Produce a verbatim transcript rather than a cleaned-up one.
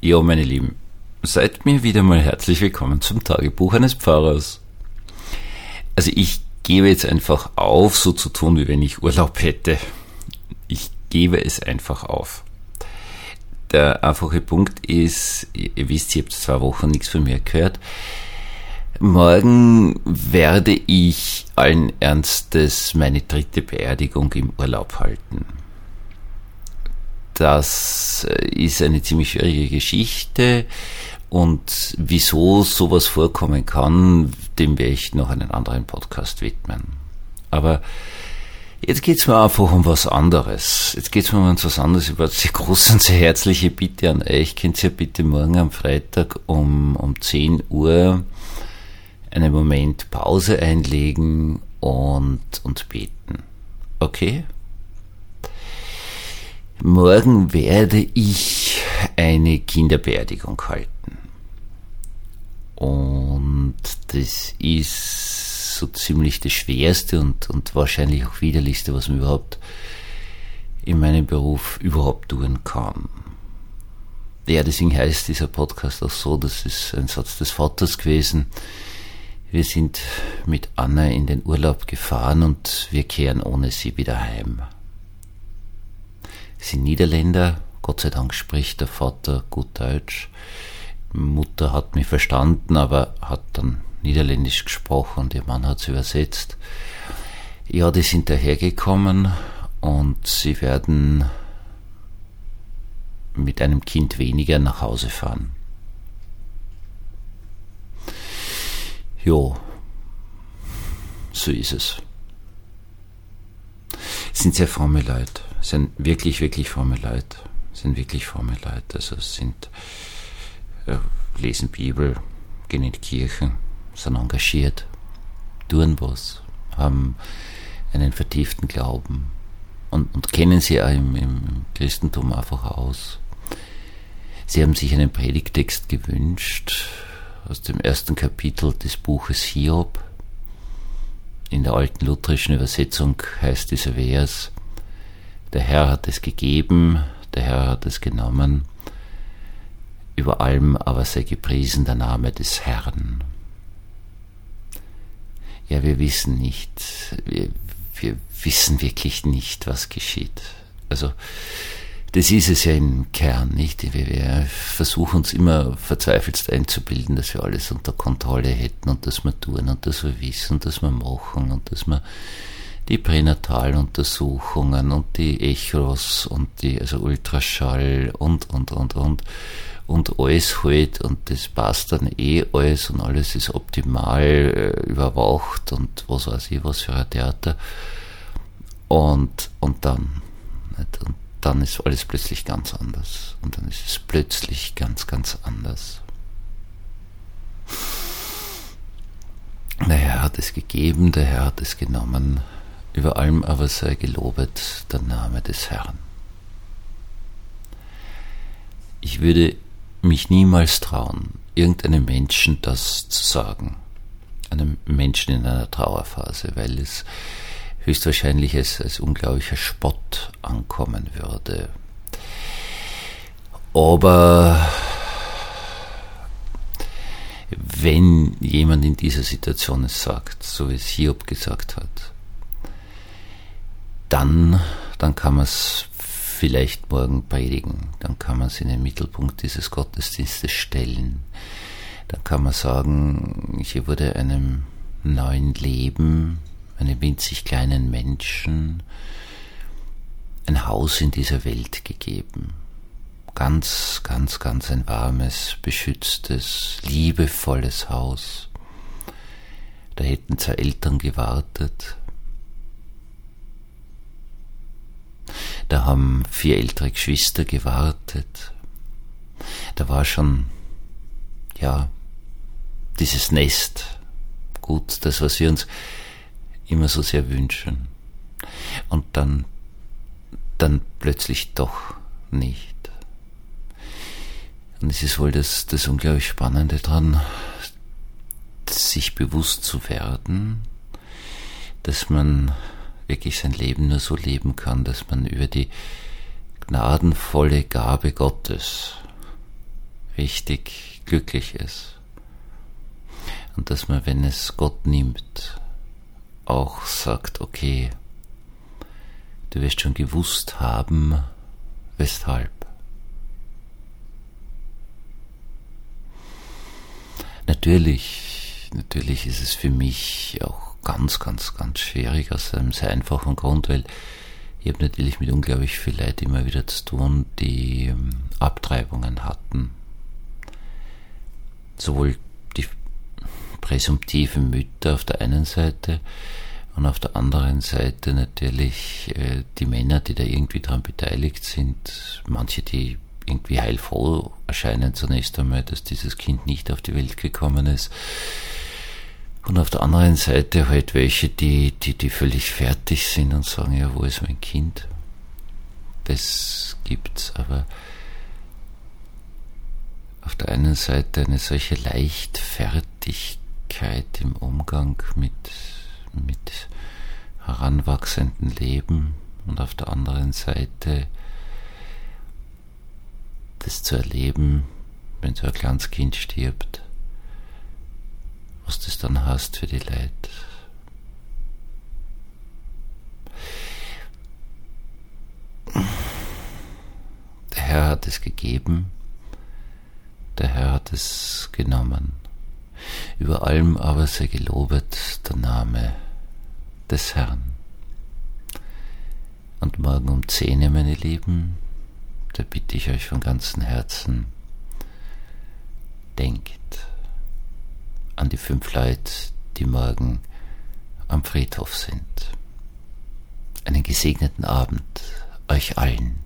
Jo, meine Lieben, seid mir wieder mal herzlich willkommen zum Tagebuch eines Pfarrers. Also ich gebe jetzt einfach auf, so zu tun, wie wenn ich Urlaub hätte. Ich gebe es einfach auf. Der einfache Punkt ist, ihr wisst, ihr habt zwei Wochen nichts von mir gehört. Morgen werde ich allen Ernstes meine dritte Beerdigung im Urlaub halten. Das ist eine ziemlich schwierige Geschichte und wieso sowas vorkommen kann, dem werde ich noch einen anderen Podcast widmen. Aber jetzt geht's mir einfach um was anderes. Jetzt geht's mir um was anderes. Ich habe eine sehr große und sehr herzliche Bitte an euch. Könnt ihr bitte morgen am Freitag um, um zehn Uhr einen Moment Pause einlegen und, und beten. Okay? Morgen werde ich eine Kinderbeerdigung halten. Und das ist so ziemlich das Schwerste und, und wahrscheinlich auch widerlichste, was man überhaupt in meinem Beruf überhaupt tun kann. Ja, deswegen heißt dieser Podcast auch so, das ist ein Satz des Vaters gewesen. Wir sind mit Anna in den Urlaub gefahren und wir kehren ohne sie wieder heim. Sie sind Niederländer, Gott sei Dank spricht der Vater gut Deutsch. Mutter hat mich verstanden, aber hat dann Niederländisch gesprochen und ihr Mann hat es übersetzt. Ja, die sind dahergekommen und sie werden mit einem Kind weniger nach Hause fahren. Jo, so ist es. Es sind sehr fromme Leute, es sind wirklich, wirklich fromme Leute, es sind wirklich fromme Leute, also es sind, äh, lesen Bibel, gehen in die Kirche, sind engagiert, tun was, haben einen vertieften Glauben und, und kennen sie auch im, im Christentum einfach aus. Sie haben sich einen Predigttext gewünscht aus dem ersten Kapitel des Buches Hiob. In der alten lutherischen Übersetzung heißt dieser Vers: Der Herr hat es gegeben, der Herr hat es genommen, über allem aber sei gepriesen der Name des Herrn. Ja, wir wissen nicht, wir, wir wissen wirklich nicht, was geschieht. Also, das ist es ja im Kern, nicht? Wir, wir versuchen uns immer verzweifelst einzubilden, dass wir alles unter Kontrolle hätten und dass wir tun und dass wir wissen und dass wir machen und dass wir die Pränataluntersuchungen und die Echos und die, also Ultraschall und, und, und, und, und alles halt und das passt dann eh alles und alles ist optimal äh, überwacht und was weiß ich, was für ein Theater. Und, und dann, nicht? Und dann ist alles plötzlich ganz anders. Und dann ist es plötzlich ganz, ganz anders. Der Herr hat es gegeben, der Herr hat es genommen. Über allem aber sei gelobet der Name des Herrn. Ich würde mich niemals trauen, irgendeinem Menschen das zu sagen. Einem Menschen in einer Trauerphase, weil es höchstwahrscheinlich als, als unglaublicher Spott ankommen würde. Aber wenn jemand in dieser Situation es sagt, so wie es Hiob gesagt hat, dann, dann kann man es vielleicht morgen predigen, dann kann man es in den Mittelpunkt dieses Gottesdienstes stellen, dann kann man sagen, hier wurde einem neuen Leben, einem winzig kleinen Menschen, ein Haus in dieser Welt gegeben. Ganz, ganz, ganz ein warmes, beschütztes, liebevolles Haus. Da hätten zwei Eltern gewartet. Da haben vier ältere Geschwister gewartet. Da war schon, ja, dieses Nest. Gut, das, was wir uns immer so sehr wünschen. Und dann, dann plötzlich doch nicht. Und es ist wohl das, das unglaublich Spannende dran, sich bewusst zu werden, dass man wirklich sein Leben nur so leben kann, dass man über die gnadenvolle Gabe Gottes richtig glücklich ist. Und dass man, wenn es Gott nimmt, auch sagt, okay, du wirst schon gewusst haben, weshalb. Natürlich, natürlich ist es für mich auch ganz, ganz, ganz schwierig aus einem sehr einfachen Grund, weil ich habe natürlich mit unglaublich viel Leid immer wieder zu tun, die Abtreibungen hatten. Sowohl die präsumptiven Mütter auf der einen Seite und auf der anderen Seite natürlich äh, die Männer, die da irgendwie daran beteiligt sind. Manche, die irgendwie heilfroh erscheinen zunächst einmal, dass dieses Kind nicht auf die Welt gekommen ist. Und auf der anderen Seite halt welche, die, die, die völlig fertig sind und sagen, ja, wo ist mein Kind? Das gibt's, aber auf der einen Seite eine solche Leichtfertigkeit im Umgang mit, mit heranwachsendem Leben und auf der anderen Seite das zu erleben, wenn so ein kleines Kind stirbt, was das dann heißt für die Leute. Der Herr hat es gegeben, der Herr hat es genommen. Über allem aber sei gelobet der Name des Herrn. Und morgen um zehn, meine Lieben, da bitte ich euch von ganzem Herzen, denkt an die fünf Leute, die morgen am Friedhof sind. Einen gesegneten Abend euch allen.